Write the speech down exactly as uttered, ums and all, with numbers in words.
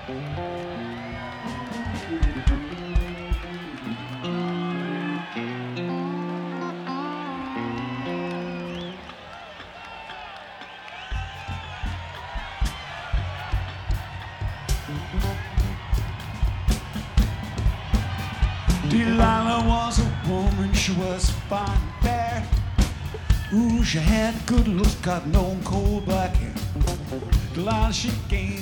Delilah was a woman, she was fine and fair. Ooh, she had good looks, got no cold black hair. Delilah, she gave